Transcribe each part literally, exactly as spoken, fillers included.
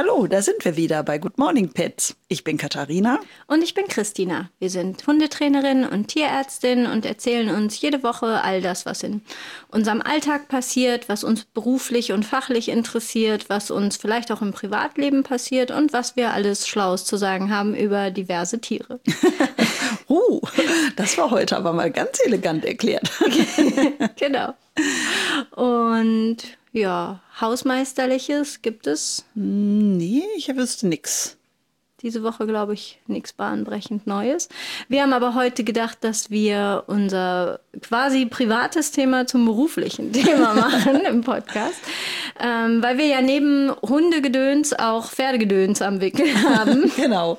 Hallo, da sind wir wieder bei Good Morning Pets. Ich bin Katharina. Und ich bin Christina. Wir sind Hundetrainerin und Tierärztin und erzählen uns jede Woche all das, was in unserem Alltag passiert, was uns beruflich und fachlich interessiert, was uns vielleicht auch im Privatleben passiert und was wir alles Schlaues zu sagen haben über diverse Tiere. uh, das war heute aber mal ganz elegant erklärt. Genau. Und ja, Hausmeisterliches gibt es? Nee, ich wüsste nix. Diese Woche, glaube ich, nichts bahnbrechend Neues. Wir haben aber heute gedacht, dass wir unser quasi privates Thema zum beruflichen Thema machen im Podcast. Ähm, weil wir ja neben Hundegedöns auch Pferdegedöns am Wickel haben. Genau.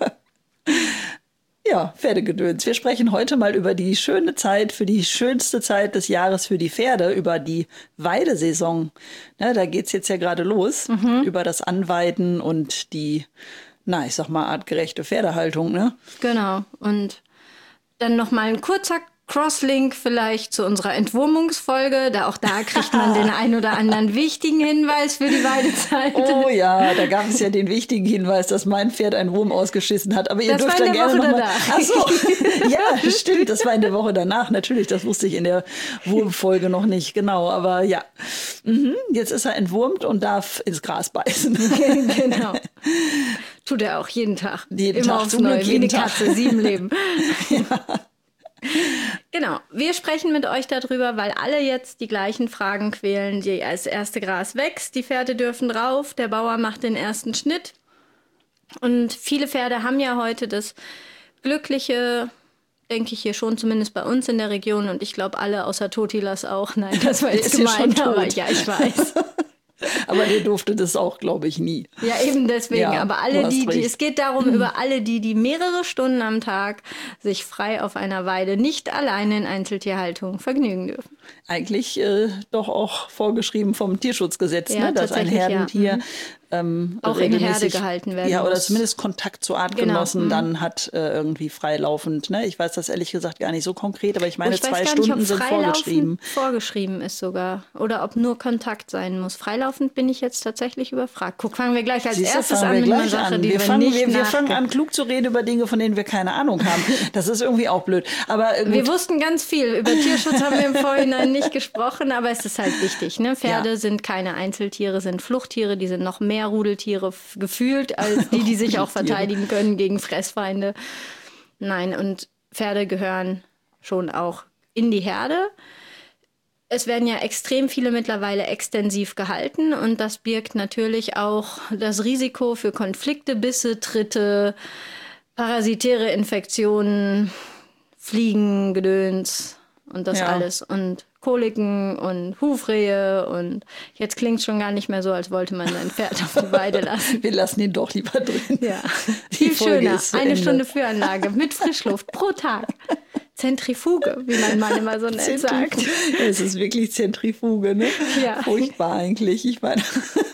Ja, Pferdegedöns. Wir sprechen heute mal über die schöne Zeit, für die schönste Zeit des Jahres für die Pferde, über die Weidesaison. Ne, da geht's jetzt ja gerade los, mhm. über das Anweiden und die, na, ich sag mal, artgerechte Pferdehaltung, ne? Genau. Und dann noch mal ein kurzer Crosslink vielleicht zu unserer Entwurmungsfolge. Da auch da kriegt man den ein oder anderen wichtigen Hinweis für die Weidezeit. Oh ja, da gab es ja den wichtigen Hinweis, dass mein Pferd einen Wurm ausgeschissen hat. Aber ihr das dürft war dann in der gerne Woche noch mal. danach. Ach so, ja, stimmt. Das war in der Woche danach. Natürlich, das wusste ich in der Wurmfolge noch nicht genau. Aber ja, mhm. Jetzt ist er entwurmt und darf ins Gras beißen. Genau. Tut er auch jeden Tag. Jeden Immer Tag, aufs zum Glück Neue, wie jeden eine Katze, Tag. sieben Leben. Ja. Genau, wir sprechen mit euch darüber, weil alle jetzt die gleichen Fragen quälen. Die, das erste Gras wächst, die Pferde dürfen drauf, der Bauer macht den ersten Schnitt. Und viele Pferde haben ja heute das glückliche, denke ich hier schon, zumindest bei uns in der Region. Und ich glaube alle außer Totilas auch. Nein, das war jetzt gemein, aber ja, ich weiß. Aber der durfte das auch, glaube ich, nie. Ja, eben deswegen. Ja, aber alle, die, die, recht. es geht darum, über alle die, die mehrere Stunden am Tag sich frei auf einer Weide nicht alleine in Einzeltierhaltung vergnügen dürfen. Eigentlich äh, doch auch vorgeschrieben vom Tierschutzgesetz, Ja, ne? Dass ein tatsächlich, Herdentier ja. Mhm. ähm, auch in Herde regelmäßig gehalten werden ja, oder muss. zumindest Kontakt zu Artgenossen Genau. dann hat äh, irgendwie freilaufend. Ne? Ich weiß das ehrlich gesagt gar nicht so konkret, aber ich meine, oh, ich zwei weiß gar Stunden nicht, ob sind freilaufend vorgeschrieben. vorgeschrieben ist sogar. Oder ob nur Kontakt sein muss. Freilaufend bin ich jetzt tatsächlich überfragt. Guck, fangen wir gleich als Siehste, erstes fangen an wir mit einer gleich Sache, an. die wir, wir, fangen, nicht wir, wir fangen nachgucken. an, klug zu reden über Dinge, von denen wir keine Ahnung haben. Das ist irgendwie auch blöd. Aber äh, gut. Wir wussten ganz viel. Über Tierschutz haben wir im Vorhinein nicht gesprochen, aber es ist halt wichtig. Ne? Pferde Ja. sind keine Einzeltiere, sind Fluchttiere. Die sind noch mehr Rudeltiere f- gefühlt als die, die sich auch verteidigen können gegen Fressfeinde. Nein, und Pferde gehören schon auch in die Herde. Es werden ja extrem viele mittlerweile extensiv gehalten und das birgt natürlich auch das Risiko für Konflikte, Bisse, Tritte, parasitäre Infektionen, Fliegen, Gedöns und das Ja. alles und Koliken und Hufrehe und jetzt klingt es schon gar nicht mehr so, als wollte man sein Pferd auf die Weide lassen. Wir lassen ihn doch lieber drin. Ja, Die viel Folge schöner. ist zu Eine Ende. Stunde Führanlage mit Frischluft pro Tag. Zentrifuge, wie mein Mann immer so nett sagt. Es ist wirklich Zentrifuge, ne? Ja. Furchtbar eigentlich. Ich meine,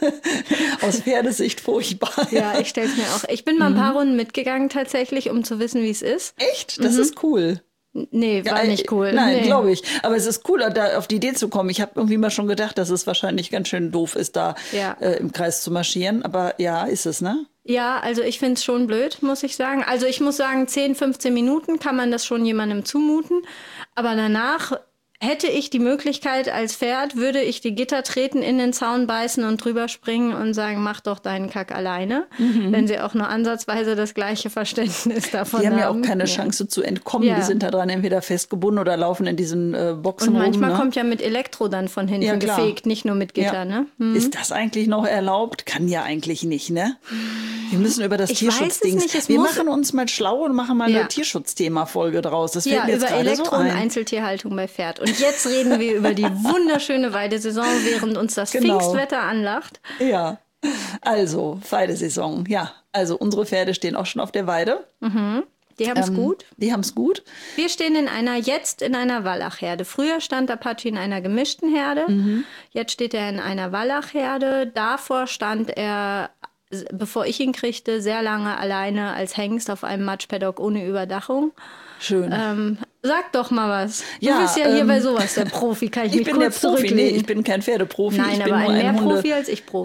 aus Pferdesicht furchtbar. Ja, ich stell's mir auch. Ich bin mal ein paar Runden mitgegangen tatsächlich, um zu wissen, wie es ist. Echt? Das ist cool. Nee, war Ja, nicht cool. Nein, nee. glaube ich. Aber es ist cool, da auf die Idee zu kommen. Ich habe irgendwie mal schon gedacht, dass es wahrscheinlich ganz schön doof ist, da Ja. äh, im Kreis zu marschieren. Aber ja, ist es, ne? Ja, also ich find's schon blöd, muss ich sagen. Also ich muss sagen, zehn, fünfzehn Minuten kann man das schon jemandem zumuten. Aber danach hätte ich die Möglichkeit als Pferd, würde ich die Gitter treten, in den Zaun beißen und drüber springen und sagen, mach doch deinen Kack alleine. Mhm. Wenn sie auch nur ansatzweise das gleiche Verständnis davon haben. Die haben ja auch keine ja. Chance zu entkommen. Ja. Die sind da dran entweder festgebunden oder laufen in diesen äh, Boxen Und manchmal rum, ne? kommt ja mit Elektro dann von hinten Ja, klar. gefegt, nicht nur mit Gitter, Ja. ne? Hm. Ist das eigentlich noch erlaubt? Kann ja eigentlich nicht, ne? Wir müssen über das Ich weiß es Tierschutzdings. nicht, es Wir muss- machen uns mal schlau und machen mal Ja. eine Tierschutzthema-Folge draus. Das fällt Ja, mir jetzt über gerade Elektro- so und ein. Einzeltierhaltung bei Pferd. Und jetzt reden wir über die wunderschöne Weidesaison, während uns das Genau. Pfingstwetter anlacht. Ja, also Weidesaison. Ja, also unsere Pferde stehen auch schon auf der Weide. Die haben es Ähm, gut. Die haben es gut. Wir stehen in einer, jetzt in einer Wallachherde. Früher stand Apache in einer gemischten Herde. Jetzt steht er in einer Wallachherde. Davor stand er, s- bevor ich ihn kriegte, sehr lange alleine als Hengst auf einem Matschpaddock ohne Überdachung. Schön. Ähm, sag doch mal was. Du Ja, bist ja hier ähm, bei sowas der Profi. Kann ich, ich mich bin der kurz Profi. Nee, zurücklehnen? ich bin kein Pferdeprofi. Nein, ich bin aber nur ein mehr ein Hunde. Profi als ich Profi.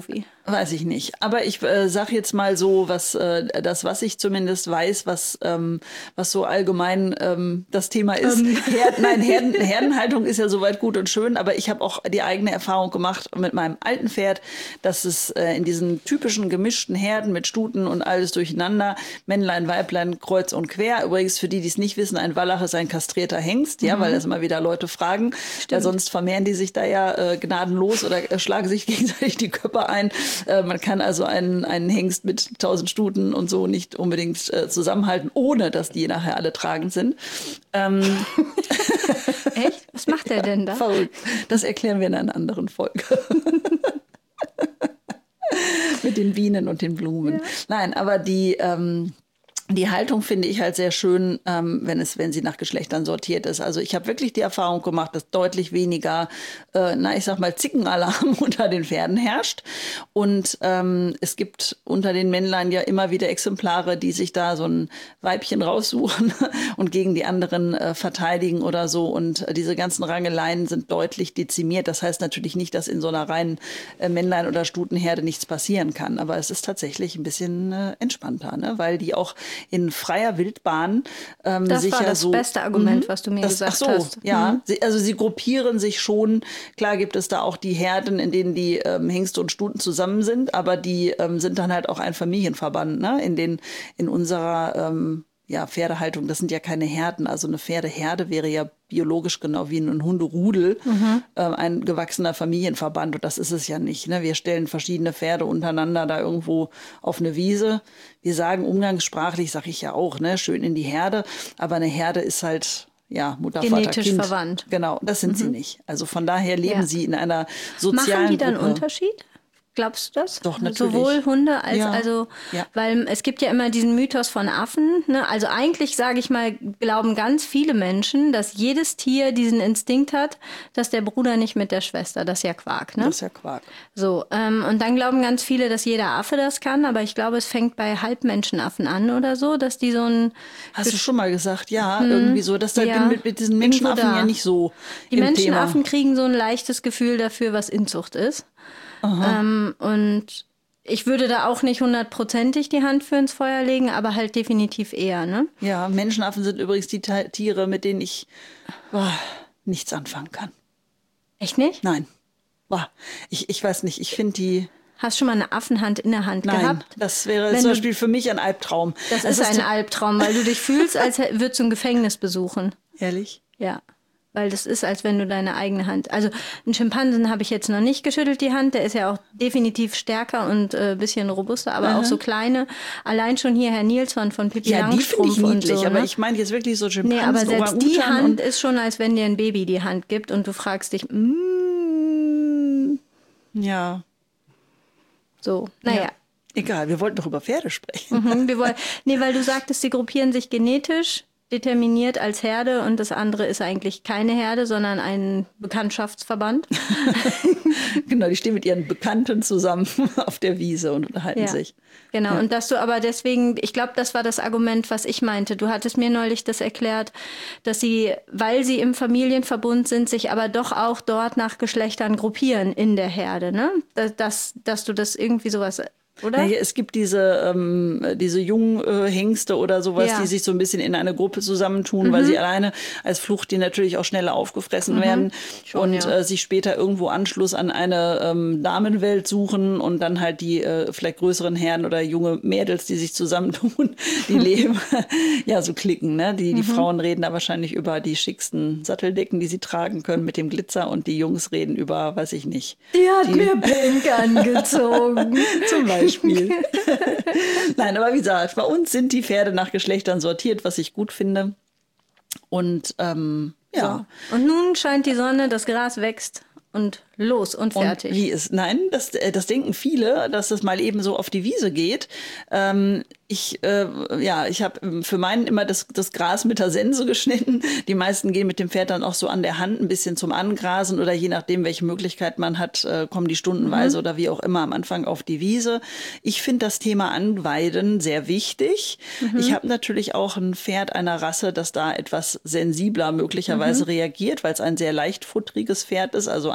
Weiß ich nicht. Aber ich äh, sag jetzt mal so, was äh, das, was ich zumindest weiß, was, ähm, was so allgemein ähm, das Thema ist. Ähm. Herd, nein, Herden, Herdenhaltung ist ja soweit gut und schön, aber ich habe auch die eigene Erfahrung gemacht mit meinem alten Pferd, dass es äh, in diesen typischen gemischten Herden mit Stuten und alles durcheinander, Männlein, Weiblein, kreuz und quer. Übrigens, für die, die es nicht wissen, ein Wallach ist ein kastrierter Hengst, ja, mhm. weil das immer wieder Leute fragen. Weil sonst vermehren die sich da ja äh, gnadenlos oder äh, schlagen sich gegenseitig die Köpfe ein. Äh, man kann also einen, einen Hengst mit tausend Stuten und so nicht unbedingt äh, zusammenhalten, ohne dass die nachher alle tragend sind. Ähm Echt? Was macht der denn da? Verrückt. Das erklären wir in einer anderen Folge. Mit den Bienen und den Blumen. Ja. Nein, aber die... Ähm Die Haltung finde ich halt sehr schön, ähm, wenn es, wenn sie nach Geschlechtern sortiert ist. Also ich habe wirklich die Erfahrung gemacht, dass deutlich weniger, äh, na ich sag mal, Zickenalarm unter den Pferden herrscht. Und ähm, es gibt unter den Männlein ja immer wieder Exemplare, die sich da so ein Weibchen raussuchen und gegen die anderen äh, verteidigen oder so. Und äh, diese ganzen Rangeleien sind deutlich dezimiert. Das heißt natürlich nicht, dass in so einer reinen äh, Männlein- oder Stutenherde nichts passieren kann. Aber es ist tatsächlich ein bisschen äh, entspannter, ne? Weil die auch in freier Wildbahn ähm, das sich war ja das so, beste Argument, mh, was du mir das, gesagt ach so, hast. Ja, Mhm. sie, also sie gruppieren sich schon. Klar gibt es da auch die Herden, in denen die ähm, Hengste und Stuten zusammen sind, aber die ähm, sind dann halt auch ein Familienverband, ne? In den in unserer ähm, ja, Pferdehaltung, das sind ja keine Herden. Also eine Pferdeherde wäre ja biologisch genau wie ein Hunderudel, mhm. äh, ein gewachsener Familienverband. Und das ist es ja nicht. Ne? Wir stellen verschiedene Pferde untereinander da irgendwo auf eine Wiese. Wir sagen umgangssprachlich, sag ich ja auch, ne, schön in die Herde. Aber eine Herde ist halt... Ja, Mutter, genetisch Vater, Kind. verwandt. Genau, das sind mhm. sie nicht. Also von daher leben ja. sie in einer sozialen Machen die dann Gruppe. Unterschied? Glaubst du das? Doch, natürlich. Sowohl Hunde als ja. also, ja. weil es gibt ja immer diesen Mythos von Affen. Ne? Also eigentlich, sage ich mal, glauben ganz viele Menschen, dass jedes Tier diesen Instinkt hat, dass der Bruder nicht mit der Schwester. Das ist ja Quark, ne? Das ist ja Quark. So, ähm, und dann glauben ganz viele, dass jeder Affe das kann. Aber ich glaube, es fängt bei Halbmenschenaffen an oder so, dass die so ein... Hast du schon mal gesagt? Ja, hm, irgendwie so. Das da ja, bin mit, mit diesen Menschenaffen ja nicht so Die im Menschenaffen Thema. kriegen so ein leichtes Gefühl dafür, was Inzucht ist. Ähm, und ich würde da auch nicht hundertprozentig die Hand für ins Feuer legen, aber halt definitiv eher, ne? Ja, Menschenaffen sind übrigens die Te- Tiere, mit denen ich oh, nichts anfangen kann. Echt nicht? Nein. Oh, ich, ich weiß nicht, ich finde die... Hast du schon mal eine Affenhand in der Hand Nein, gehabt? das wäre Wenn zum du- Beispiel für mich ein Albtraum. Das Es ist ein Albtraum, weil du dich fühlst, als hä- würdest du ein Gefängnis besuchen. Ehrlich? Ja, weil das ist, als wenn du deine eigene Hand... Also einen Schimpansen habe ich jetzt noch nicht geschüttelt, die Hand. Der ist ja auch definitiv stärker und ein äh, bisschen robuster, aber Aha. auch so kleine. Allein schon hier Herr Nilsson von Pippi Ja, die finde Langstrumpf ich und niedlich, so, aber ne? ich meine jetzt wirklich so Nee, Schimpansen, aber selbst die Orang-Utan Hand und- ist schon, als wenn dir ein Baby die Hand gibt und du fragst dich, mm, Ja, so, naja. ja. Egal, wir wollten doch über Pferde sprechen. Mhm, wir wollen, nee, weil du sagtest, sie gruppieren sich genetisch determiniert als Herde und das andere ist eigentlich keine Herde, sondern ein Bekanntschaftsverband. Genau, die stehen mit ihren Bekannten zusammen auf der Wiese und unterhalten Ja, sich. genau. Ja. Und dass du aber deswegen, ich glaube, das war das Argument, was ich meinte. Du hattest mir neulich das erklärt, dass sie, weil sie im Familienverbund sind, sich aber doch auch dort nach Geschlechtern gruppieren in der Herde, ne? Dass, dass, dass du das irgendwie sowas, oder? Naja, es gibt diese, ähm, diese jungen äh, Hengste oder sowas, Ja. die sich so ein bisschen in eine Gruppe zusammentun, mhm. weil sie alleine als Fluchttier natürlich auch schneller aufgefressen mhm. werden Schon, und ja. äh, sich später irgendwo Anschluss an eine ähm, Damenwelt suchen und dann halt die äh, vielleicht größeren Herren oder junge Mädels, die sich zusammentun, die leben, ja, so klicken. Ne? Die, die Mhm. Frauen reden da wahrscheinlich über die schicksten Satteldecken, die sie tragen können mit dem Glitzer und die Jungs reden über, weiß ich nicht. Die hat mir pink angezogen. Zum Beispiel. Nein, aber wie gesagt, bei uns sind die Pferde nach Geschlechtern sortiert, was ich gut finde. Und ähm, ja. So. Und nun scheint die Sonne, das Gras wächst und los und fertig. Und wie ist, nein, das, äh, das denken viele, dass das mal eben so auf die Wiese geht. Ähm, ich, äh, ja, ich habe für meinen immer das, das Gras mit der Sense geschnitten. Die meisten gehen mit dem Pferd dann auch so an der Hand ein bisschen zum Angrasen oder je nachdem, welche Möglichkeit man hat, äh, kommen die stundenweise mhm. oder wie auch immer am Anfang auf die Wiese. Ich finde das Thema Anweiden sehr wichtig. Mhm. Ich habe natürlich auch ein Pferd einer Rasse, das da etwas sensibler möglicherweise mhm. reagiert, weil es ein sehr leichtfutteriges Pferd ist, also eins, das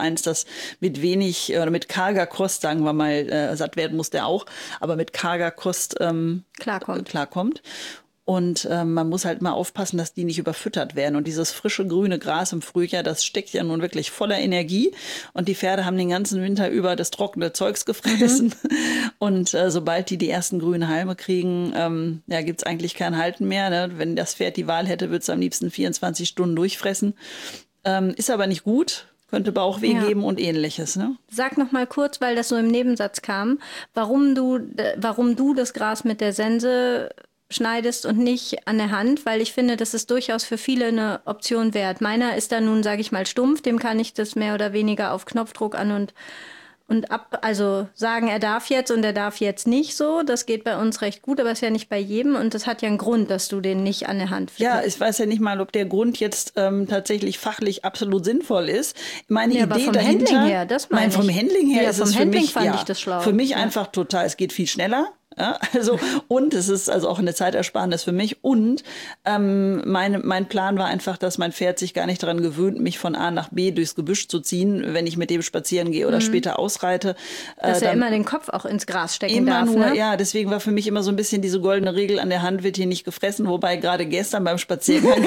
mit wenig oder mit karger Kost, sagen wir mal, äh, satt werden muss der auch, aber mit karger Kost ähm, Klarkommt. klarkommt. Und ähm, man muss halt mal aufpassen, dass die nicht überfüttert werden. Und dieses frische grüne Gras im Frühjahr, das steckt ja nun wirklich voller Energie. Und die Pferde haben den ganzen Winter über das trockene Zeugs gefressen. Mhm. Und äh, sobald die die ersten grünen Halme kriegen, ähm, ja, gibt's eigentlich kein Halten mehr. Ne? Wenn das Pferd die Wahl hätte, würde es am liebsten vierundzwanzig Stunden durchfressen. Ähm, ist aber nicht gut. Könnte Bauchweh ja. geben und ähnliches. Ne? Sag noch mal kurz, weil das so im Nebensatz kam, warum du, warum du das Gras mit der Sense schneidest und nicht an der Hand, weil ich finde, das ist durchaus für viele eine Option wert. Meiner ist da nun, sage ich mal, stumpf, dem kann ich das mehr oder weniger auf Knopfdruck an und und ab, also sagen, er darf jetzt und er darf jetzt nicht so. Das geht bei uns recht gut, aber ist ja nicht bei jedem. Und das hat ja einen Grund, dass du den nicht an der Hand findest. Ja, ich weiß ja nicht mal, ob der Grund jetzt ähm, tatsächlich fachlich absolut sinnvoll ist. Meine ja, Idee aber vom dahinter, Handling her, das meine mein, vom ich. Handling her ja, ist vom es für Handling mich, fand ja, ich das schlau. für mich ja. einfach total, es geht viel schneller. Ja, also, und es ist also auch eine Zeitersparnis für mich. Und ähm, meine, mein Plan war einfach, dass mein Pferd sich gar nicht daran gewöhnt, mich von A nach B durchs Gebüsch zu ziehen, wenn ich mit dem spazieren gehe oder mhm. später ausreite. Dass äh, er immer den Kopf auch ins Gras stecken immer darf. Nur, ne? Ja, deswegen war für mich immer so ein bisschen diese goldene Regel, an der Hand wird hier nicht gefressen. Wobei gerade gestern beim Spaziergang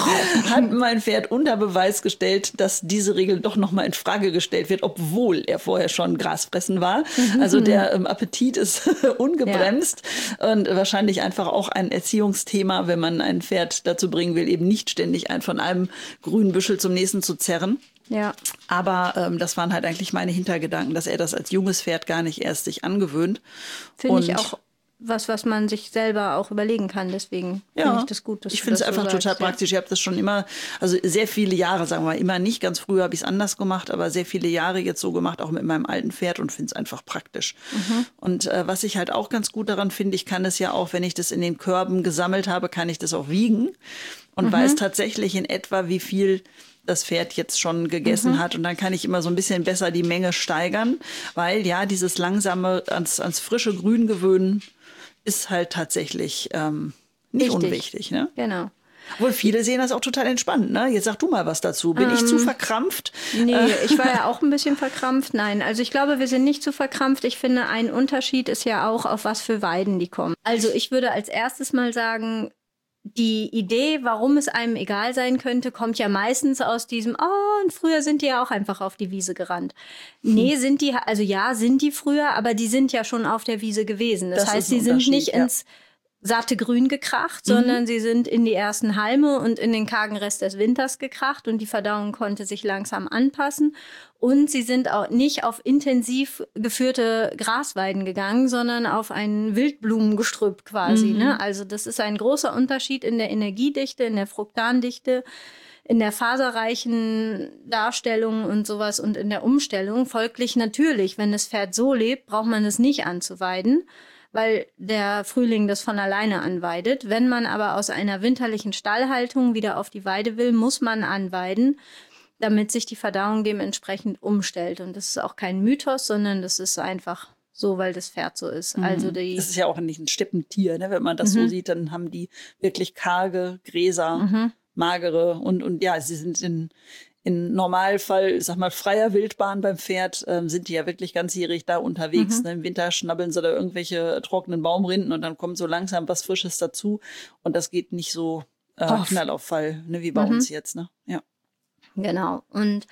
hat mein Pferd unter Beweis gestellt, dass diese Regel doch nochmal in Frage gestellt wird, obwohl er vorher schon Grasfressen war. Also der ähm, Appetit ist ungebremst. Ja. Und wahrscheinlich einfach auch ein Erziehungsthema, wenn man ein Pferd dazu bringen will, eben nicht ständig ein von einem grünen Büschel zum nächsten zu zerren. Ja. Aber ähm, das waren halt eigentlich meine Hintergedanken, dass er das als junges Pferd gar nicht erst sich angewöhnt. Finde ich auch was, was man sich selber auch überlegen kann. Deswegen ja, finde ich das gut, dass ich du finde es das einfach so total sagst, praktisch. Ja. Ich habe das schon immer, also sehr viele Jahre, sagen wir mal, immer nicht. Ganz früher habe ich es anders gemacht, aber sehr viele Jahre jetzt so gemacht, auch mit meinem alten Pferd und finde es einfach praktisch. Mhm. Und äh, was ich halt auch ganz gut daran finde, ich kann das ja auch, wenn ich das in den Körben gesammelt habe, kann ich das auch wiegen und mhm. weiß tatsächlich in etwa, wie viel das Pferd jetzt schon gegessen mhm. hat. Und dann kann ich immer so ein bisschen besser die Menge steigern, weil ja, dieses langsame ans, ans frische Grün gewöhnen ist halt tatsächlich ähm, nicht Wichtig. unwichtig. Ne? Genau. Obwohl viele sehen das auch total entspannt. Ne? Jetzt sag du mal was dazu. Bin ähm, ich zu verkrampft? Nee, ich war ja auch ein bisschen verkrampft. Nein, also ich glaube, wir sind nicht zu verkrampft. Ich finde, ein Unterschied ist ja auch, auf was für Weiden die kommen. Also ich würde als erstes mal sagen, die Idee, warum es einem egal sein könnte, kommt ja meistens aus diesem, oh, und früher sind die ja auch einfach auf die Wiese gerannt. Hm. Nee, sind die, also ja, sind die früher, aber die sind ja schon auf der Wiese gewesen. Das, das heißt, sie sind nicht ja. ins satte Grün gekracht, mhm. sondern sie sind in die ersten Halme und in den kargen Rest des Winters gekracht und die Verdauung konnte sich langsam anpassen. Und sie sind auch nicht auf intensiv geführte Grasweiden gegangen, sondern auf ein Wildblumengestrüpp quasi. Mhm. Ne? Also das ist ein großer Unterschied in der Energiedichte, in der Fruktandichte, in der faserreichen Darstellung und sowas und in der Umstellung. Folglich natürlich, wenn das Pferd so lebt, braucht man es nicht anzuweiden, weil der Frühling das von alleine anweidet. Wenn man aber aus einer winterlichen Stallhaltung wieder auf die Weide will, muss man anweiden, damit sich die Verdauung dementsprechend umstellt. Und das ist auch kein Mythos, sondern das ist einfach so, weil das Pferd so ist. Mhm. Also die das ist ja auch nicht ein Steppentier, ne? Wenn man das mhm. so sieht, dann haben die wirklich karge Gräser, mhm. magere und, und ja, sie sind in Im Normalfall, ich sag mal, freier Wildbahn beim Pferd, ähm, sind die ja wirklich ganzjährig da unterwegs. Mhm. Ne? Im Winter schnabbeln sie da irgendwelche trockenen Baumrinden und dann kommt so langsam was Frisches dazu. Und das geht nicht so äh, Knallauffall, ne, wie bei mhm. uns jetzt. Ne? Ja. Genau. Und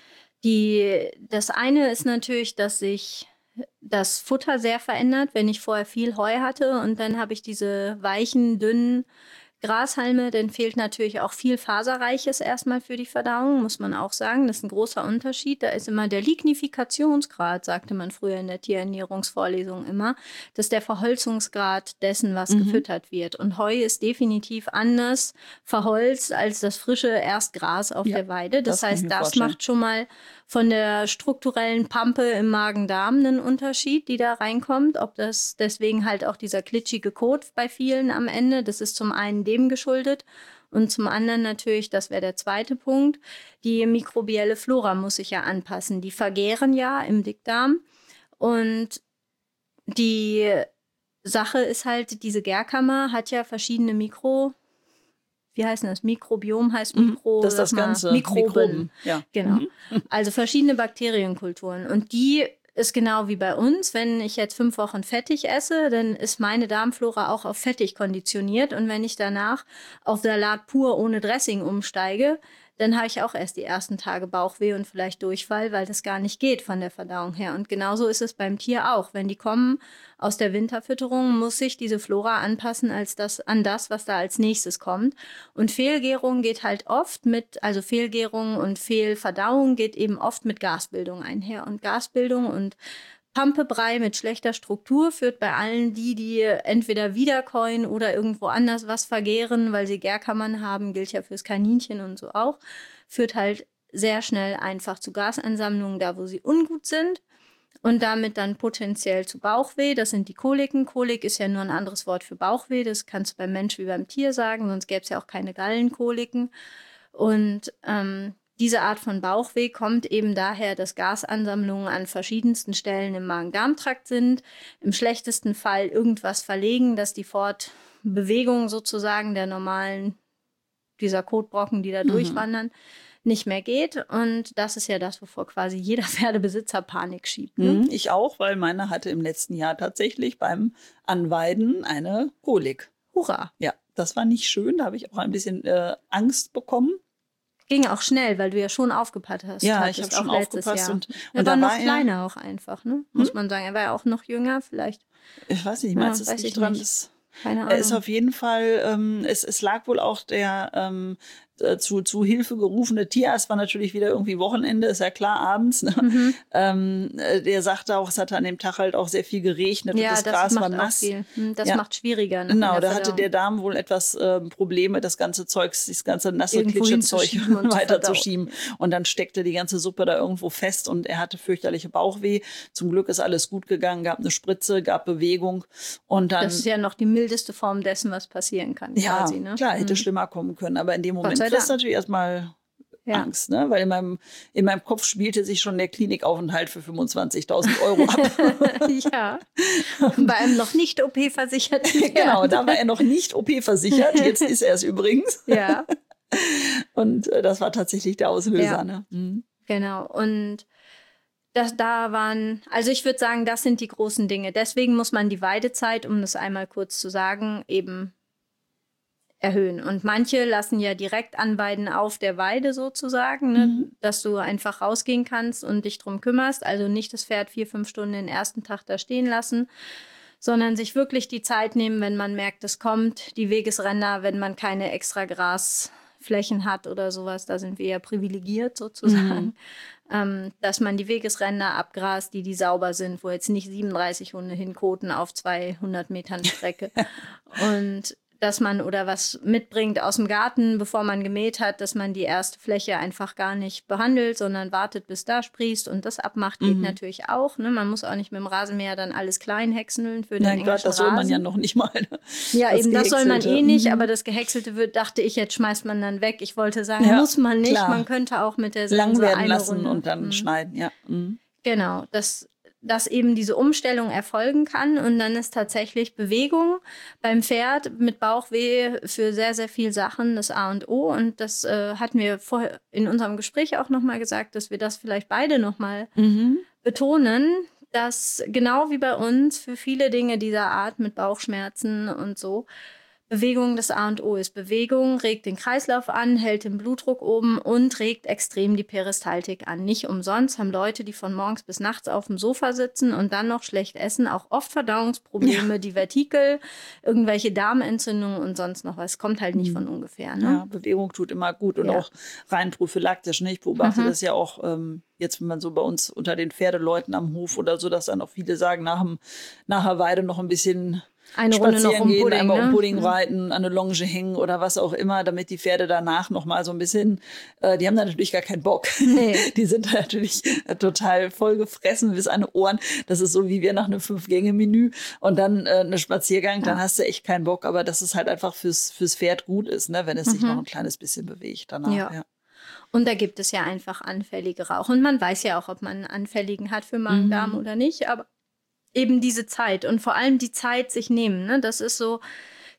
die, das eine ist natürlich, dass sich das Futter sehr verändert, wenn ich vorher viel Heu hatte und dann habe ich diese weichen, dünnen Grashalme, dann fehlt natürlich auch viel Faserreiches erstmal für die Verdauung, muss man auch sagen. Das ist ein großer Unterschied. Da ist immer der Lignifikationsgrad, sagte man früher in der Tierernährungsvorlesung immer. Das ist der Verholzungsgrad dessen, was mhm. gefüttert wird. Und Heu ist definitiv anders verholzt als das frische Erstgras auf ja, der Weide. Das, das heißt, das vorstellen. macht schon mal von der strukturellen Pampe im Magen-Darm einen Unterschied, die da reinkommt. Ob das deswegen halt auch dieser klitschige Kot bei vielen am Ende, das ist zum einen dem geschuldet und zum anderen natürlich, das wäre der zweite Punkt, die mikrobielle Flora muss sich ja anpassen. Die vergären ja im Dickdarm und die Sache ist halt, diese Gärkammer hat ja verschiedene Mikro wie heißt das? Mikrobiom heißt Mikro. Das ist das Ganze. Mikroben. Mikroben. Ja. Genau. Also verschiedene Bakterienkulturen. Und die ist genau wie bei uns. Wenn ich jetzt fünf Wochen Fettig esse, dann ist meine Darmflora auch auf Fettig konditioniert. Und wenn ich danach auf Salat pur ohne Dressing umsteige, dann habe ich auch erst die ersten Tage Bauchweh und vielleicht Durchfall, weil das gar nicht geht von der Verdauung her. Und genauso ist es beim Tier auch. Wenn die kommen aus der Winterfütterung, muss sich diese Flora anpassen als das, an das, was da als nächstes kommt. Und Fehlgärung geht halt oft mit, also Fehlgärung und Fehlverdauung geht eben oft mit Gasbildung einher. Und Gasbildung und Pampebrei mit schlechter Struktur führt bei allen die, die entweder wiederkäuen oder irgendwo anders was vergehren, weil sie Gärkammern haben, gilt ja fürs Kaninchen und so auch, führt halt sehr schnell einfach zu Gasansammlungen da, wo sie ungut sind und damit dann potenziell zu Bauchweh. Das sind die Koliken. Kolik ist ja nur ein anderes Wort für Bauchweh. Das kannst du beim Mensch wie beim Tier sagen, sonst gäbe es ja auch keine Gallenkoliken. Und ähm, diese Art von Bauchweh kommt eben daher, dass Gasansammlungen an verschiedensten Stellen im Magen-Darm-Trakt sind. Im schlechtesten Fall irgendwas verlegen, dass die Fortbewegung sozusagen der normalen, dieser Kotbrocken, die da mhm. durchwandern, nicht mehr geht. Und das ist ja das, wovor quasi jeder Pferdebesitzer Panik schiebt. Ne? Mhm, ich auch, weil meine hatte im letzten Jahr tatsächlich beim Anweiden eine Kolik. Hurra! Ja, das war nicht schön. Da habe ich auch ein bisschen äh, Angst bekommen. Ging auch schnell, weil du ja schon aufgepasst hast. Ja, ich habe schon aufgepasst. Jahr. Und, er und war da noch war kleiner er, auch einfach, ne? Muss hm? man sagen. Er war ja auch noch jünger, vielleicht. Ich weiß nicht, meinst du, ja, es nicht dran nicht. ist? Keine Ahnung. Er ist auf jeden Fall, ähm, es, es lag wohl auch der ähm, zu, zu Hilfe gerufene Tierarzt, war natürlich wieder irgendwie Wochenende, ist ja klar, abends. Ne? Mhm. Ähm, der sagte auch, es hatte an dem Tag halt auch sehr viel geregnet ja, und das, das Gras macht war nass. Auch viel. Das ja. macht schwieriger. Ne, genau, da hatte der Darm wohl etwas äh, Probleme, das ganze Zeugs, das ganze nasse Klitschezeug weiterzuschieben. Und dann steckte die ganze Suppe da irgendwo fest und er hatte fürchterliche Bauchweh. Zum Glück ist alles gut gegangen, gab eine Spritze, gab Bewegung. Und dann, das ist ja noch die mildeste Form dessen, was passieren kann. Ja, quasi, ne? klar, hätte mhm. schlimmer kommen können. Aber in dem Moment kriegst du natürlich erstmal ja. Angst, ne? Weil in meinem, in meinem Kopf spielte sich schon der Klinikaufenthalt für fünfundzwanzigtausend Euro ab. Ja, bei einem noch nicht O P-versicherten. Genau, da war er noch nicht O P-versichert. Jetzt ist er es übrigens. Ja. Und äh, das war tatsächlich der Auslöser. Ja. Ne? Mhm. Genau, und das, da waren, also ich würde sagen, das sind die großen Dinge. Deswegen muss man die Weidezeit, um das einmal kurz zu sagen, eben erhöhen. Und manche lassen ja direkt anweiden auf der Weide sozusagen, ne? Mhm. Dass du einfach rausgehen kannst und dich drum kümmerst. Also nicht das Pferd vier, fünf Stunden den ersten Tag da stehen lassen, sondern sich wirklich die Zeit nehmen, wenn man merkt, es kommt, die Wegesränder, wenn man keine extra Grasflächen hat oder sowas. Da sind wir ja privilegiert sozusagen. Mhm. Ähm, dass man die Wegesränder abgrast, die die sauber sind, wo jetzt nicht siebenunddreißig Hunde hinkoten auf zweihundert Metern Strecke. Und dass man oder was mitbringt aus dem Garten, bevor man gemäht hat, dass man die erste Fläche einfach gar nicht behandelt, sondern wartet, bis da sprießt und das abmacht, geht mhm. natürlich auch. Ne? Man muss auch nicht mit dem Rasenmäher dann alles klein häckseln für den Nein, englischen das soll man ja noch nicht mal. Ne? Ja, das eben, das soll man eh nicht, mhm. aber das Gehäckselte wird, dachte ich, jetzt schmeißt man dann weg. Ich wollte sagen, ja, muss man nicht, klar. Man könnte auch mit der lang so werden eine lassen Runde. Und dann mhm. schneiden, ja. Mhm. Genau, das dass eben diese Umstellung erfolgen kann und dann ist tatsächlich Bewegung beim Pferd mit Bauchweh für sehr, sehr viele Sachen das A und O und das äh, hatten wir vorher in unserem Gespräch auch nochmal gesagt, dass wir das vielleicht beide nochmal mhm. betonen, dass genau wie bei uns für viele Dinge dieser Art mit Bauchschmerzen und so Bewegung das A und O ist. Bewegung regt den Kreislauf an, hält den Blutdruck oben und regt extrem die Peristaltik an. Nicht umsonst haben Leute, die von morgens bis nachts auf dem Sofa sitzen und dann noch schlecht essen, auch oft Verdauungsprobleme, ja. Divertikel, irgendwelche Darmentzündungen und sonst noch was. Kommt halt nicht von ungefähr. Ne? Ja, Bewegung tut immer gut und ja. auch rein prophylaktisch. Ne? Ich beobachte mhm. das ja auch ähm, jetzt, wenn man so bei uns unter den Pferdeleuten am Hof oder so, dass dann auch viele sagen, nach, dem, nach der Weide noch ein bisschen Eine Runde noch um gehen, Pudding, einmal ne? um Pudding reiten, an eine Longe hängen oder was auch immer, damit die Pferde danach noch mal so ein bisschen, äh, die haben da natürlich gar keinen Bock. Nee. Die sind da natürlich total voll gefressen bis an die Ohren. Das ist so wie wir nach einem Fünf-Gänge-Menü und dann äh, eine Spaziergang, ja. Dann hast du echt keinen Bock, aber dass es halt einfach fürs, fürs Pferd gut ist, ne? Wenn es mhm. sich noch ein kleines bisschen bewegt danach. Ja. Ja. Und da gibt es ja einfach anfälligere auch. Und man weiß ja auch, ob man einen Anfälligen hat für Magen-Darm mhm. oder nicht, aber eben diese Zeit und vor allem die Zeit sich nehmen. Ne? Das ist so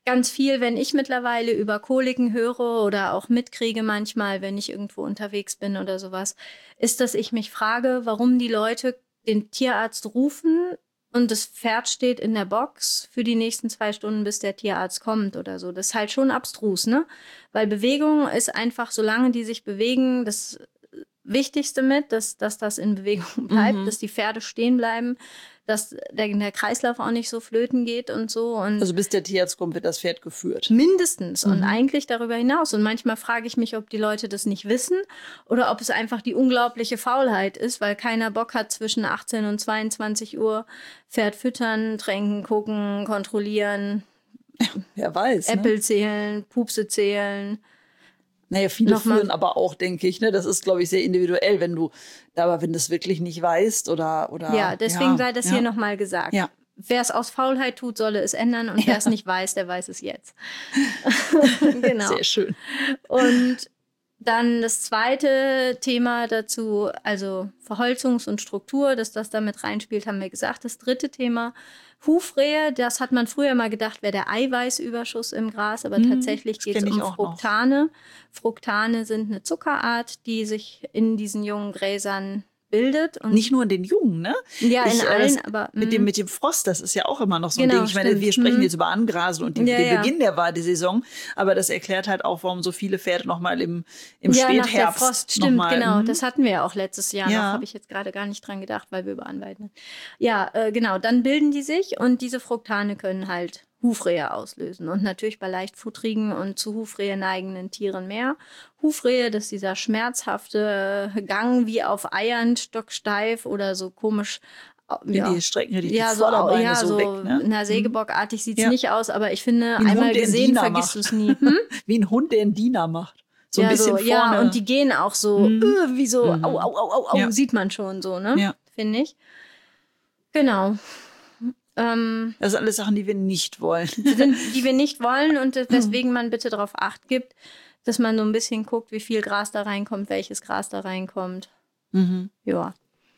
ganz viel, wenn ich mittlerweile über Koliken höre oder auch mitkriege manchmal, wenn ich irgendwo unterwegs bin oder sowas, ist, dass ich mich frage, warum die Leute den Tierarzt rufen und das Pferd steht in der Box für die nächsten zwei Stunden, bis der Tierarzt kommt oder so. Das ist halt schon abstrus, ne? Weil Bewegung ist einfach, solange die sich bewegen, das Wichtigste mit, dass, dass das in Bewegung bleibt, mhm. dass die Pferde stehen bleiben, dass der, der Kreislauf auch nicht so flöten geht und so. Und also bis der Tierarzt kommt, wird das Pferd geführt. Mindestens Mhm. und eigentlich darüber hinaus. Und manchmal frage ich mich, ob die Leute das nicht wissen oder ob es einfach die unglaubliche Faulheit ist, weil keiner Bock hat, zwischen achtzehn und zweiundzwanzig Uhr Pferd füttern, tränken, gucken, kontrollieren. Wer weiß. Äpfel ne? zählen, Pupse zählen. Naja, viele Nochmal. führen aber auch, denke ich, ne? Das ist, glaube ich, sehr individuell, wenn du, aber wenn du es wirklich nicht weißt oder, oder. Ja, deswegen ja, sei das ja. hier nochmal gesagt. Ja. Wer es aus Faulheit tut, solle es ändern und wer es Ja. nicht weiß, der weiß es jetzt. Genau. Sehr schön. Und dann das zweite Thema dazu, also Verholzungs- und Struktur, dass das damit reinspielt, haben wir gesagt. Das dritte Thema, Hufrehe, das hat man früher mal gedacht, wäre der Eiweißüberschuss im Gras, aber Hm, tatsächlich das geht es kenn ich um auch Fructane. Noch. Fructane sind eine Zuckerart, die sich in diesen jungen Gräsern bildet. Und nicht nur in den Jungen, ne? Ja, ich, in äh, allen, das, aber mit dem mit dem Frost, das ist ja auch immer noch so ein genau, Ding. Ich meine, stimmt. wir sprechen mhm. jetzt über Angrasen und die, ja, den ja. Beginn der Weidesaison, aber das erklärt halt auch, warum so viele Pferde noch mal im im ja, Spätherbst nach der Frost, stimmt, noch mal, genau. mhm. Das hatten wir ja auch letztes Jahr Ja. noch, habe ich jetzt gerade gar nicht dran gedacht, weil wir über Anweiden. Ja, äh, genau, dann bilden die sich und diese Fructane können halt Hufrehe auslösen und natürlich bei leichtfutterigen und zu Hufrehe neigenden Tieren mehr. Hufrehe, das ist dieser schmerzhafte Gang wie auf Eiern, stocksteif oder so komisch. Ja. Ja, Die strecken ja die ja, so, Vorderbeine ja, so, so weg, ne? Na, Sägebockartig sieht es Ja. nicht aus, aber ich finde, Wie ein einmal Hund, der einen gesehen, Diener vergisst macht. du es nie. Hm? Wie ein Hund, der einen Diener macht. So ein ja, bisschen so, vorne. ja, und die gehen auch so, Mhm. äh, wie so, Mhm. au, au, au, au, au, Ja. sieht man schon so, ne? Ja. Finde ich. Genau. Ähm, Das sind alles Sachen, die wir nicht wollen. sind, die wir nicht wollen und weswegen man bitte darauf Acht gibt, dass man so ein bisschen guckt, wie viel Gras da reinkommt, welches Gras da reinkommt. Mhm. Ja.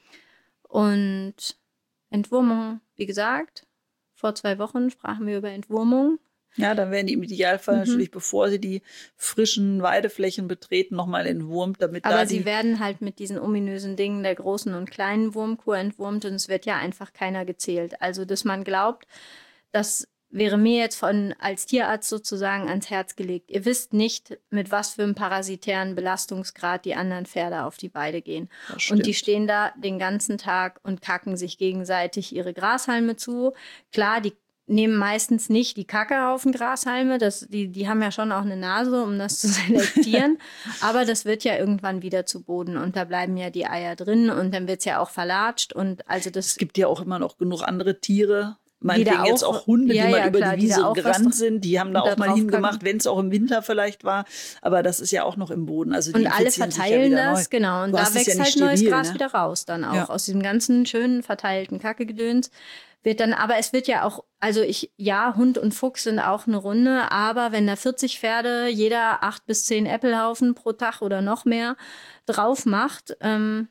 Und Entwurmung, wie gesagt, vor zwei Wochen sprachen wir über Entwurmung. Ja, dann werden die im Idealfall Mhm. natürlich, bevor sie die frischen Weideflächen betreten, nochmal entwurmt, damit Aber da sie die... werden halt mit diesen ominösen Dingen der großen und kleinen Wurmkur entwurmt und es wird ja einfach keiner gezählt. Also, dass man glaubt, das wäre mir jetzt von als Tierarzt sozusagen ans Herz gelegt. Ihr wisst nicht, mit was für einem parasitären Belastungsgrad die anderen Pferde auf die Weide gehen. Das stimmt. Und die stehen da den ganzen Tag und kacken sich gegenseitig ihre Grashalme zu. Klar, die nehmen meistens nicht die Kacke auf den Grashalme. Das, die, die haben ja schon auch eine Nase, um das zu selektieren. Aber das wird ja irgendwann wieder zu Boden und da bleiben ja die Eier drin und dann wird es ja auch verlatscht. Und also das Es gibt ja auch immer noch genug andere Tiere. Die da Meinetwegen jetzt auch- auch Hunde, ja, die mal ja, über klar, die die da Wiese auch was gerannt dra- sind. Die haben da da auch mal drauf hingemacht, kacken. wenn es auch im Winter vielleicht war. Aber das ist ja auch noch im Boden. Also die Und alle infizieren sich ja verteilen wieder das, neu. genau. Und Du da hast es wächst ja halt nicht neues steril, Gras ne? wieder raus dann auch. Ja. Aus diesem ganzen schönen verteilten Kackegedöns wird dann, aber es wird ja auch, also ich, ja, Hund und Fuchs sind auch eine Runde, aber wenn da vierzig Pferde jeder acht bis zehn Äppelhaufen pro Tag oder noch mehr drauf macht, ähm,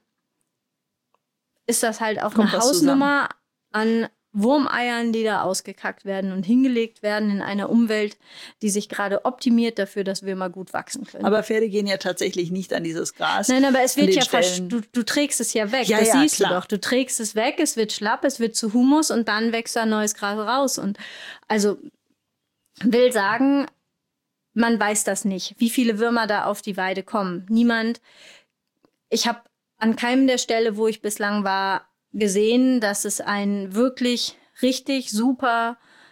ist das halt auch Kommt eine was Hausnummer an Wurmeiern, die da ausgekackt werden und hingelegt werden in einer Umwelt, die sich gerade optimiert dafür, dass wir mal gut wachsen können. Aber Pferde gehen ja tatsächlich nicht an dieses Gras. Nein, aber es An wird den ja versch- Stellen- du, du trägst es ja weg. Ja, das ja, siehst klar. du doch. Du trägst es weg, es wird schlapp, es wird zu Humus und dann wächst da neues Gras raus. Und also will sagen, man weiß das nicht, wie viele Würmer da auf die Weide kommen. Niemand. Ich habe an keinem der Stelle, wo ich bislang war, gesehen, dass es ein wirklich richtig super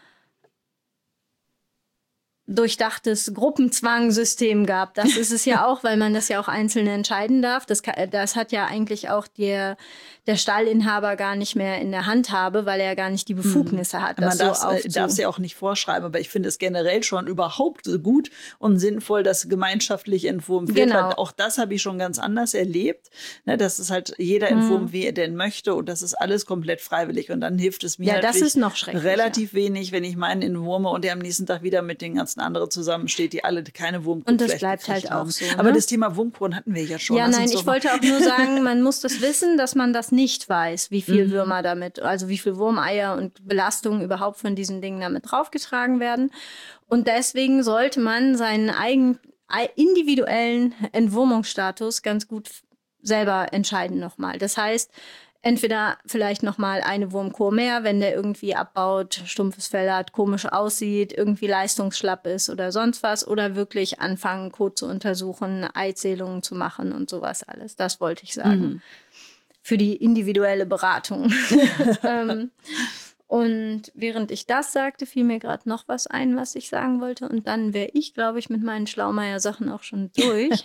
durchdachtes Gruppenzwangssystem gab. Das ist es ja auch, weil man das ja auch einzeln entscheiden darf. Das, kann, das hat ja eigentlich auch der, der Stallinhaber gar nicht mehr in der Handhabe, weil er gar nicht die Befugnisse hat, Man das darf so es aufzu- ja auch nicht vorschreiben, aber ich finde es generell schon überhaupt so gut und sinnvoll, dass gemeinschaftlich entwurmt wird. Genau. Weil auch das habe ich schon ganz anders erlebt, ne, dass es halt jeder Mhm. entwurmt, wie er denn möchte und das ist alles komplett freiwillig und dann hilft es mir Ja, das natürlich ist noch schrecklicher. relativ wenig, wenn ich meinen entwurme und der am nächsten Tag wieder mit den ganzen eine andere zusammensteht, die alle keine Wurmkur Und das vielleicht bleibt halt haben. auch so. Ne? Aber das Thema Wurmkuren hatten wir ja schon. Ja, Lass nein, uns ich doch mal- wollte auch nur sagen, man muss das wissen, dass man das nicht weiß, wie viel Mhm. Würmer damit, also wie viel Wurmeier und Belastungen überhaupt von diesen Dingen damit draufgetragen werden. Und deswegen sollte man seinen eigenen ei- individuellen Entwurmungsstatus ganz gut f- selber entscheiden nochmal. Das heißt, entweder vielleicht nochmal eine Wurmkur mehr, wenn der irgendwie abbaut, stumpfes Fell hat, komisch aussieht, irgendwie leistungsschlapp ist oder sonst was. Oder wirklich anfangen, Kot zu untersuchen, Eizählungen zu machen und sowas alles. Das wollte ich sagen. Mhm. Für die individuelle Beratung. ähm, und während ich das sagte, fiel mir gerade noch was ein, was ich sagen wollte. Und dann wäre ich, glaube ich, mit meinen Schlaumeier-Sachen auch schon durch.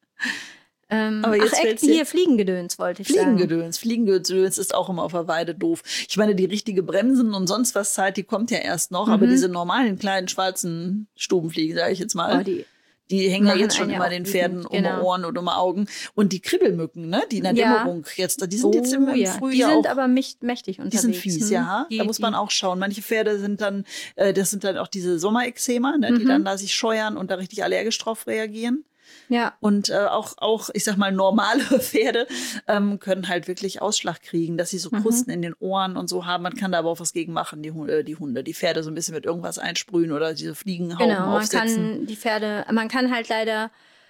Ähm, Aber jetzt ach, fällt's echt, dir- hier, Fliegengedöns wollte ich sagen. Fliegengedöns. Fliegengedöns ist auch immer auf der Weide doof. Ich meine, die richtige Bremsen und sonst was Zeit, die kommt ja erst noch. Aber Mhm. diese normalen kleinen schwarzen Stubenfliegen, sage ich jetzt mal, Oh, die, die hängen ja machen jetzt schon einen ja immer auch den wütend, Pferden um genau. die Ohren und um die Augen. Und die Kribbelmücken, ne, die in der Ja. Dämmerung jetzt, die sind jetzt im, im ja. Frühjahr Die sind auch. aber mächt, mächtig unterwegs. Die sind fies, hm? ja. Die, da muss man die, auch schauen. Manche Pferde sind dann, äh, das sind dann auch diese Sommerexema, ne, die Mhm. dann da sich scheuern und da richtig allergisch drauf reagieren. Ja, Und äh, auch, auch, ich sag mal, normale Pferde ähm, können halt wirklich Ausschlag kriegen, dass sie so Mhm. Krusten in den Ohren und so haben. Man kann da aber auch was gegen machen, die, Hu- äh, die Hunde. Die Pferde so ein bisschen mit irgendwas einsprühen oder diese Fliegenhauben genau. Man aufsetzen. kann die Pferde, man kann halt leider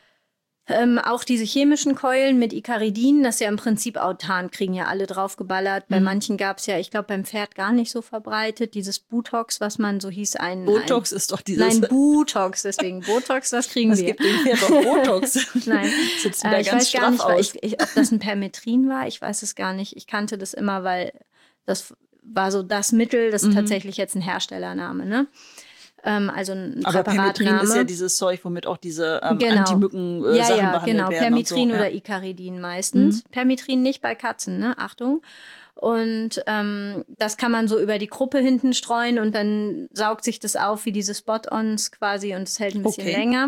ähm, auch diese chemischen Keulen mit Icaridin, das ist ja im Prinzip autan, kriegen ja alle draufgeballert. Bei Mhm. manchen gab es ja, ich glaube, beim Pferd gar nicht so verbreitet, dieses Botox, was man so hieß, ein... Botox ein, ist doch dieses. Nein, Botox, deswegen Botox, das kriegen Es wir. gibt dem Pferd doch Botox. Nein, Sitzt äh, wieder ich ganz weiß gar straff nicht, weil aus. ich, ich, ob das ein Permetrin war. Ich weiß es gar nicht. Ich kannte das immer, weil das war so das Mittel. Das ist Mhm. tatsächlich jetzt ein Herstellername, ne? Ähm, also ein Aber Permetrin Präparatname. ist ja dieses Zeug, womit auch diese ähm, Genau. Antimücken-Sachen ja, ja, behandelt genau. werden. Permetrin und so. oder Ja. Icaridin meistens. Permetrin nicht bei Katzen, ne? Achtung. Und ähm, das kann man so über die Gruppe hinten streuen und dann saugt sich das auf wie diese Spot-Ons quasi und es hält ein bisschen Okay. länger.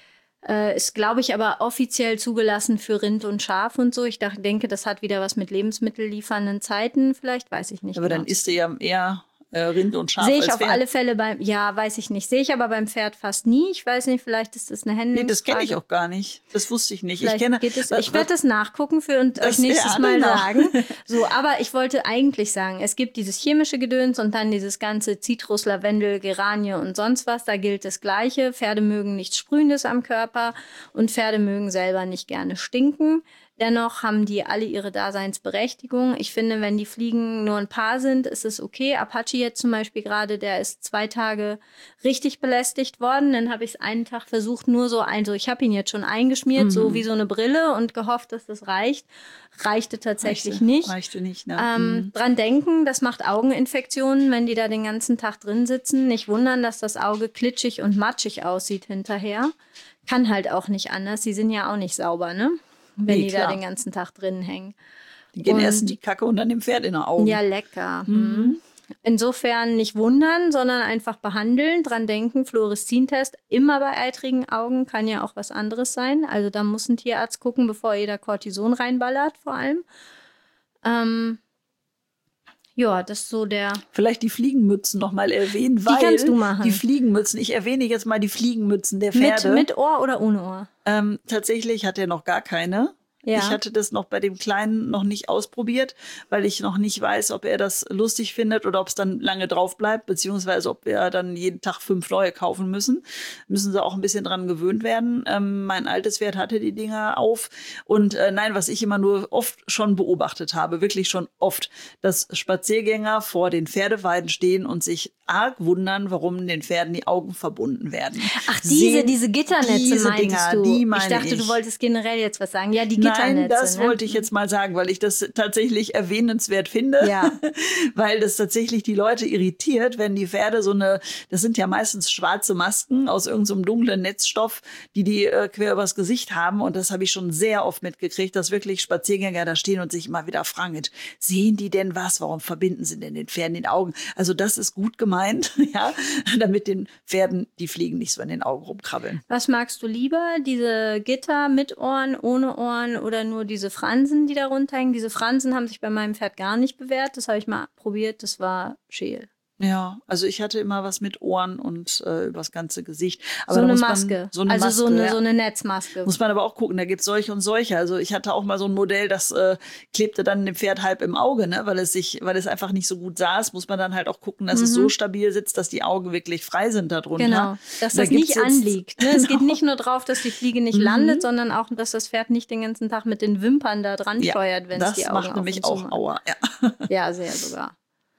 Äh, ist, glaube ich, aber offiziell zugelassen für Rind und Schaf und so. Ich dachte, denke, das hat wieder was mit lebensmittelliefernden Zeiten. Vielleicht, weiß ich nicht. Aber genau. dann isst du ja eher äh, Rind und Schaf Sehe ich als auf Pferd. alle Fälle beim, ja, weiß ich nicht. Sehe ich aber beim Pferd fast nie. Ich weiß nicht, vielleicht ist das eine Nee, Händingsfrage. das kenne ich auch gar nicht. Das wusste ich nicht. Vielleicht ich kenne, geht es, was- ich werde das nachgucken für und Das- euch nächstes ja, Mal genau. sagen. So, aber ich wollte eigentlich sagen, es gibt dieses chemische Gedöns und dann dieses ganze Zitrus, Lavendel, Geranie und sonst was. Da gilt das Gleiche. Pferde mögen nichts Sprühendes am Körper und Pferde mögen selber nicht gerne stinken. Dennoch haben die alle ihre Daseinsberechtigung. Ich finde, wenn die Fliegen nur ein paar sind, ist es okay. Apache jetzt zum Beispiel gerade, der ist zwei Tage richtig belästigt worden. Dann habe ich es einen Tag versucht, nur so ein, so ich habe ihn jetzt schon eingeschmiert, Mhm. so wie so eine Brille und gehofft, dass das reicht. Reichte tatsächlich reichte, nicht. Reichte nicht, ne? Ähm, Mhm. Dran denken, das macht Augeninfektionen, wenn die da den ganzen Tag drin sitzen. Nicht wundern, dass das Auge klitschig und matschig aussieht hinterher. Kann halt auch nicht anders. Die sind ja auch nicht sauber, ne? Wenn Nee, die da klar. den ganzen Tag drin hängen. Die gehen und- erst in die Kacke und dann dem Pferd in die Augen. Ja, lecker. Mhm. Insofern nicht wundern, sondern einfach behandeln, dran denken, Fluoreszintest immer bei eitrigen Augen, kann ja auch was anderes sein. Also da muss ein Tierarzt gucken, bevor ihr da Cortison reinballert vor allem. Ähm, ja, das ist so der... Vielleicht die Fliegenmützen noch mal erwähnen, weil kannst du machen. die Fliegenmützen, ich erwähne jetzt mal die Fliegenmützen der Pferde. Mit, mit Ohr oder ohne Ohr? Ähm, tatsächlich hat er noch gar keine. Ja. Ich hatte das noch bei dem Kleinen noch nicht ausprobiert, weil ich noch nicht weiß, ob er das lustig findet oder ob es dann lange drauf bleibt, beziehungsweise ob wir dann jeden Tag fünf neue kaufen müssen. Müssen sie auch ein bisschen dran gewöhnt werden. Ähm, mein altes Pferd hatte die Dinger auf. Und äh, nein, was ich immer nur oft schon beobachtet habe, wirklich schon oft, dass Spaziergänger vor den Pferdeweiden stehen und sich arg wundern, warum den Pferden die Augen verbunden werden. Ach, diese, Sehen diese Gitternetze diese meintest Dinger, du. die meine ich dachte, ich. du wolltest generell jetzt was sagen. Ja, die Gitternetze. Nein, das ne? wollte ich jetzt mal sagen, weil ich das tatsächlich erwähnenswert finde. Ja. Weil das tatsächlich die Leute irritiert, wenn die Pferde so eine, das sind ja meistens schwarze Masken aus irgendeinem so dunklen Netzstoff, die die äh, quer übers Gesicht haben. Und das habe ich schon sehr oft mitgekriegt, dass wirklich Spaziergänger da stehen und sich immer wieder fragen, sehen die denn was? Warum verbinden sie denn den Pferden die Augen? Also das ist gut gemeint, ja, damit den Pferden die Fliegen nicht so in den Augen rumkrabbeln. Was magst du lieber? Diese Gitter mit Ohren, ohne Ohren oder nur diese Fransen, die da runterhängen? Diese Fransen haben sich bei meinem Pferd gar nicht bewährt. Das habe ich mal probiert. Das war scheel. Ja, also ich hatte immer was mit Ohren und äh, übers ganze Gesicht. Aber so da eine muss man, Maske, so eine also Maske, so eine, ja. so eine Netzmaske. Muss man aber auch gucken, da gibt es solche und solche. Also ich hatte auch mal so ein Modell, das äh, klebte dann dem Pferd halb im Auge, ne? weil es sich, weil es einfach nicht so gut saß, muss man dann halt auch gucken, dass Mhm. es so stabil sitzt, dass die Augen wirklich frei sind darunter. Genau, dass Da das gibt's nicht jetzt- anliegt. Ne? Es geht Genau. nicht nur drauf, dass die Fliege nicht Mhm. landet, sondern auch, dass das Pferd nicht den ganzen Tag mit den Wimpern da dran Ja, steuert, wenn es das die Augen macht auf nämlich und zu auch macht. Aua. Ja. Ja, sehr sogar.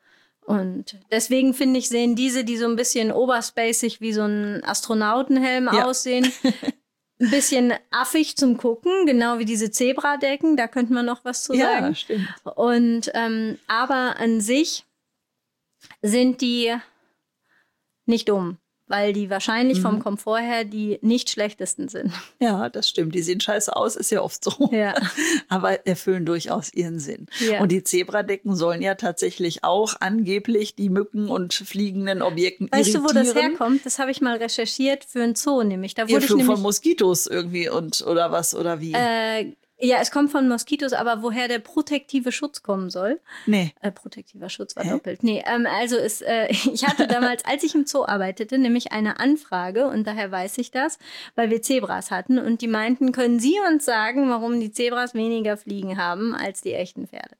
Und deswegen finde ich, sehen diese, die so ein bisschen oberspacig wie so ein Astronautenhelm Ja. aussehen, ein bisschen affig zum Gucken, genau wie diese Zebradecken, da könnte man noch was zu Ja, sagen. stimmt. Und ähm, aber an sich sind die nicht dumm, weil die wahrscheinlich Mhm. vom Komfort her die nicht schlechtesten sind. Ja, das stimmt. Die sehen scheiße aus, ist ja oft so. Ja. Aber erfüllen durchaus ihren Sinn. Ja. Und die Zebradecken sollen ja tatsächlich auch angeblich die Mücken und fliegenden Objekten Weißt irritieren. du, wo das herkommt? Das habe ich mal recherchiert für ein Zoo, nämlich. Da Ja, wurde ich für, nämlich von Moskitos irgendwie und oder was oder wie? äh, ja, es kommt von Moskitos, aber woher der protektive Schutz kommen soll? Nee. Äh, protektiver Schutz war Hä? doppelt. Nee, ähm, also ist, äh, ich hatte damals, als ich im Zoo arbeitete, nämlich eine Anfrage und daher weiß ich das, weil wir Zebras hatten und die meinten, können Sie uns sagen, warum die Zebras weniger Fliegen haben als die echten Pferde?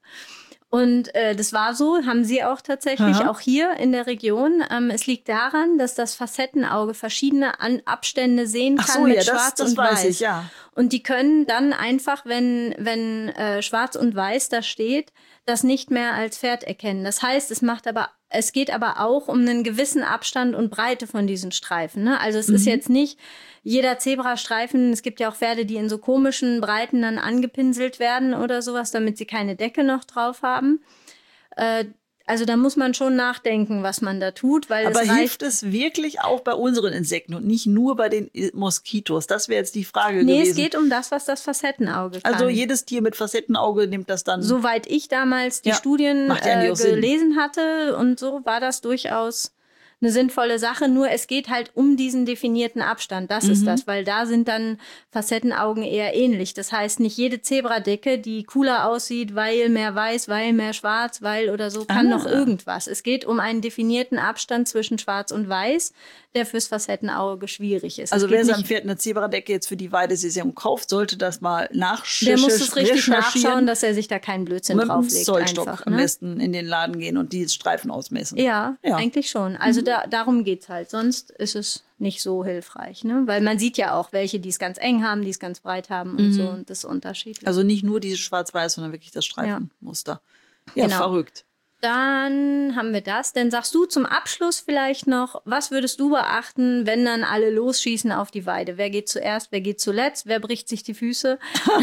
Und äh, das war so, haben sie auch tatsächlich, Aha. auch hier in der Region. Ähm, es liegt daran, dass das Facettenauge verschiedene An Abstände sehen kann Ach so, mit ja, das, Schwarz das und weiß Weiß. ich, ja. Und die können dann einfach, wenn, wenn äh, Schwarz und Weiß da steht, das nicht mehr als Pferd erkennen. Das heißt, es macht aber, es geht aber auch um einen gewissen Abstand und Breite von diesen Streifen. Ne? Also es Mhm. ist jetzt nicht jeder Zebrastreifen, es gibt ja auch Pferde, die in so komischen Breiten dann angepinselt werden oder sowas, damit sie keine Decke noch drauf haben. Äh, Also da muss man schon nachdenken, was man da tut, weil Aber es reicht. hilft es wirklich auch bei unseren Insekten und nicht nur bei den Moskitos? Das wäre jetzt die Frage Nee, gewesen. es geht um das, was das Facettenauge kann. Also jedes Tier mit Facettenauge nimmt das dann. Soweit ich damals die Ja, Studien macht ja eigentlich äh, auch Sinn. gelesen hatte und so, war das durchaus eine sinnvolle Sache. Nur es geht halt um diesen definierten Abstand. Das Mhm. ist das, weil da sind dann Facettenaugen eher ähnlich. Das heißt, nicht jede Zebradecke, die cooler aussieht, weil mehr weiß, weil mehr schwarz, weil oder so, kann Ah. noch irgendwas. Es geht um einen definierten Abstand zwischen schwarz und weiß, der fürs Facettenauge schwierig ist. Also es geht wer seinem nicht, Pferd eine Zebradecke jetzt für die Weidesaison kauft, sollte das mal nachschauen. der muss es richtig nachschauen, dass er sich da keinen Blödsinn mit dem drauflegt. Zollstock einfach, am ne? besten in den Laden gehen und die Streifen ausmessen. Ja, Ja. eigentlich schon. Also da, darum geht's halt. Sonst ist es nicht so hilfreich, ne? Weil man sieht ja auch welche, die es ganz eng haben, die es ganz breit haben und so. Und das ist unterschiedlich. Also nicht nur dieses Schwarz-Weiß, sondern wirklich das Streifenmuster. Ja, Genau. verrückt. Dann haben wir das. Dann sagst du zum Abschluss vielleicht noch, was würdest du beachten, wenn dann alle losschießen auf die Weide? Wer geht zuerst, wer geht zuletzt, wer bricht sich die Füße?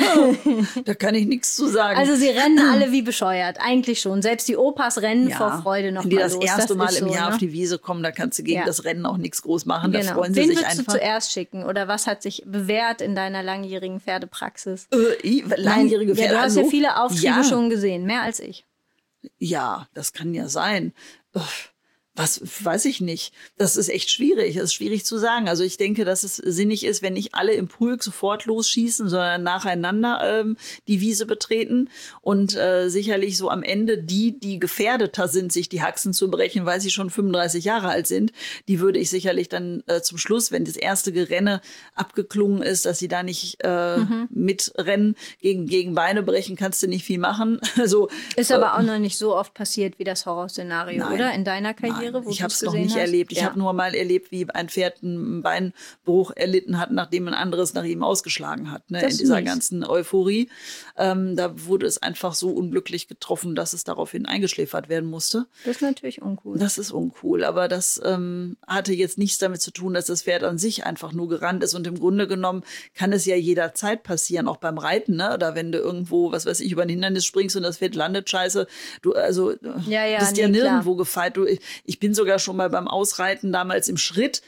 Da kann ich nichts zu sagen. Also sie rennen alle wie bescheuert, eigentlich schon. Selbst die Opas rennen ja, vor Freude noch wenn die mal das los. erste Das Mal ist im so, Jahr ne? auf die Wiese kommen, da kannst du gegen Ja. das Rennen auch nichts groß machen. Da Genau. freuen sie Wen sich würdest einfach. du zuerst schicken oder was hat sich bewährt in deiner langjährigen Pferdepraxis? Äh, i- langjährige Nein, ja, Pferde. du hast also, ja viele Auftriebe ja, schon gesehen, mehr als ich. Ja, das kann ja sein. Uff, Was weiß ich nicht. Das ist echt schwierig. Das ist schwierig zu sagen. Also ich denke, dass es sinnig ist, wenn nicht alle im Pulk sofort losschießen, sondern nacheinander ähm, die Wiese betreten und äh, sicherlich so am Ende die, die gefährdeter sind, sich die Haxen zu brechen, weil sie schon fünfunddreißig Jahre alt sind, die würde ich sicherlich dann äh, zum Schluss, wenn das erste Gerenne abgeklungen ist, dass sie da nicht äh, Mhm. mitrennen, gegen, gegen Beine brechen, kannst du nicht viel machen. Also, Ist aber auch noch nicht so oft passiert wie das Horrorszenario, Nein. oder? In deiner Karriere? Nein, Wo ich du's habe es noch gesehen nicht hast? erlebt. Ich Ja. habe nur mal erlebt, wie ein Pferd einen Beinbruch erlitten hat, nachdem ein anderes nach ihm ausgeschlagen hat. Ne? Das In ist dieser mies. ganzen Euphorie. Ähm, da wurde es einfach so unglücklich getroffen, dass es daraufhin eingeschläfert werden musste. Das ist natürlich uncool. Das ist uncool, aber das ähm, hatte jetzt nichts damit zu tun, dass das Pferd an sich einfach nur gerannt ist. Und im Grunde genommen kann es ja jederzeit passieren, auch beim Reiten, ne? Oder wenn du irgendwo, was weiß ich, über ein Hindernis springst und das Pferd landet scheiße. Du also Ja, ja, bist nee, ja nirgendwo klar. gefeit. Du, ich bin sogar schon mal beim Ausreiten damals im Schritt.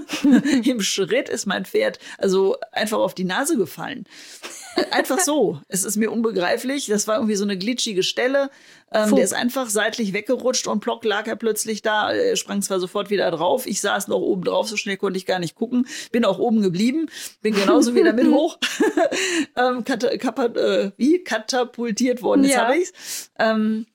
Im Schritt ist mein Pferd also einfach auf die Nase gefallen. Einfach so. Es ist mir unbegreiflich. Das war irgendwie so eine glitschige Stelle. Ähm, der ist einfach seitlich weggerutscht und plock lag er plötzlich da. Er sprang zwar sofort wieder drauf. Ich saß noch oben drauf. So schnell konnte ich gar nicht gucken. Bin auch oben geblieben. Bin genauso wieder mit hoch. ähm, kata, kapa, äh, wie? Katapultiert worden. Jetzt Ja. habe ich's. Ähm,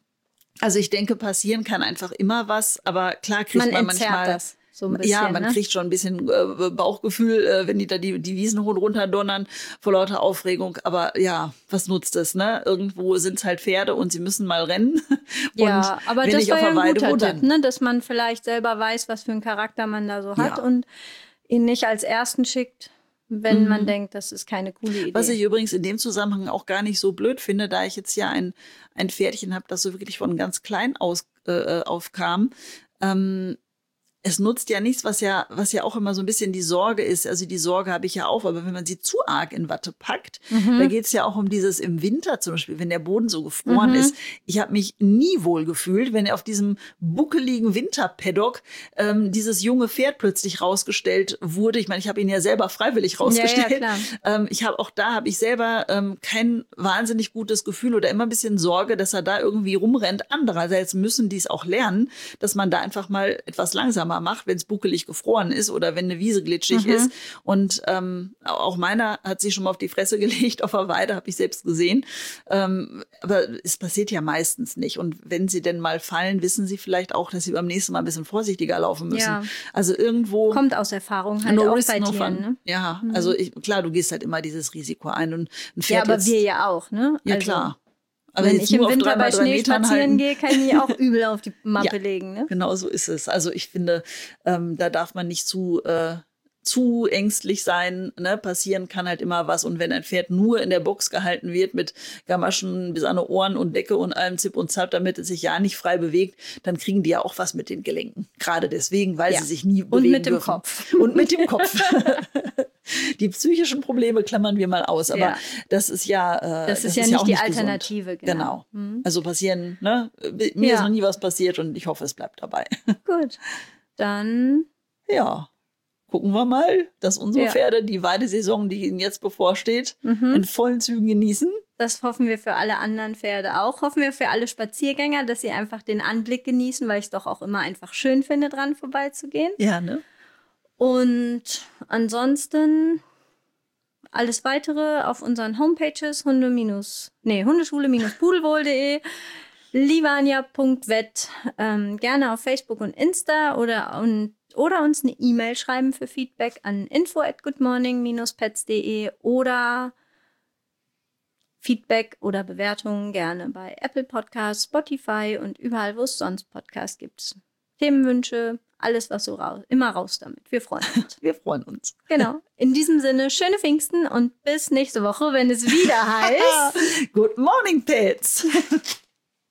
Also ich denke, passieren kann einfach immer was, aber klar kriegt man, man manchmal das so ein bisschen, ja, man ne? kriegt schon ein bisschen äh, Bauchgefühl, äh, wenn die da die, die Wiesen runterdonnern vor lauter Aufregung. Aber ja, was nutzt es, ne? Irgendwo sind es halt Pferde und sie müssen mal rennen. Ja, und aber wenn das ich war auf ja der ein Weide, guter wo Tipp, dann? ne? Dass man vielleicht selber weiß, was für einen Charakter man da so hat Ja. und ihn nicht als Ersten schickt, wenn Mhm. man denkt, das ist keine coole Idee. Was ich übrigens in dem Zusammenhang auch gar nicht so blöd finde, da ich jetzt ja ein, ein Pferdchen habe, das so wirklich von ganz klein aus äh, aufkam. Ähm, Es nutzt ja nichts, was ja, was ja auch immer so ein bisschen die Sorge ist. Also die Sorge habe ich ja auch, aber wenn man sie zu arg in Watte packt, Mhm. da geht es ja auch um dieses im Winter zum Beispiel, wenn der Boden so gefroren Mhm. ist. Ich habe mich nie wohl gefühlt, wenn auf diesem buckeligen Winterpaddock ähm, dieses junge Pferd plötzlich rausgestellt wurde. Ich meine, ich habe ihn ja selber freiwillig rausgestellt. Ja, ja, klar. Ähm, ich habe auch da habe ich selber ähm, kein wahnsinnig gutes Gefühl oder immer ein bisschen Sorge, dass er da irgendwie rumrennt. Andererseits müssen die es auch lernen, dass man da einfach mal etwas langsamer macht, wenn es buckelig gefroren ist oder wenn eine Wiese glitschig Mhm. ist. Und ähm, auch meiner hat sich schon mal auf die Fresse gelegt auf der Weide, habe ich selbst gesehen. Ähm, aber es passiert ja meistens nicht. Und wenn sie denn mal fallen, wissen sie vielleicht auch, dass sie beim nächsten Mal ein bisschen vorsichtiger laufen müssen. Ja. Also irgendwo Kommt aus Erfahrung halt no auch risk, bei no Tieren, fun. ne? Ja, also ich, klar, du gehst halt immer dieses Risiko ein. Und ein Pferd Ja, aber jetzt, wir ja auch, ne? ja Also, klar. Aber wenn jetzt ich im nur auf Winter drei mal bei drei Schnee Metern spazieren halten. gehe, kann ich mich auch übel auf die Mappe Ja. legen, ne? Genau so ist es. Also ich finde, ähm, da darf man nicht zu, äh, zu ängstlich sein. Ne? Passieren kann halt immer was. Und wenn ein Pferd nur in der Box gehalten wird mit Gamaschen bis an die Ohren und Decke und allem Zip und Zap, damit es sich ja nicht frei bewegt, dann kriegen die ja auch was mit den Gelenken. Gerade deswegen, weil Ja. sie sich nie Und bewegen mit dem dürfen. Kopf. Und mit dem Kopf. Die psychischen Probleme klammern wir mal aus. Aber Ja. das ist ja äh, Das ist ja nicht auch die gesund. Alternative, genau. Genau. Also passieren, ne? Mir Ja. ist noch nie was passiert und ich hoffe, es bleibt dabei. Gut, dann Ja, gucken wir mal, dass unsere Ja. Pferde die Weidesaison, die ihnen jetzt bevorsteht, Mhm. in vollen Zügen genießen. das hoffen wir für alle anderen Pferde auch. Hoffen wir für alle Spaziergänger, dass sie einfach den Anblick genießen, weil ich es doch auch immer einfach schön finde, dran vorbeizugehen. Ja, ne? Und ansonsten alles weitere auf unseren Homepages Hunde- nee, hundeschule-pudelwohl punkt de, livania punkt vet, ähm, gerne auf Facebook und Insta oder, und, oder uns eine E-Mail schreiben für Feedback an info at goodmorning dash pets punkt de oder Feedback oder Bewertungen gerne bei Apple Podcasts, Spotify und überall, wo es sonst Podcasts gibt. Themenwünsche, alles, was so raus, immer raus damit. Wir freuen uns. Wir freuen uns. Genau. In diesem Sinne, schöne Pfingsten und bis nächste Woche, wenn es wieder heißt Good morning, Pets!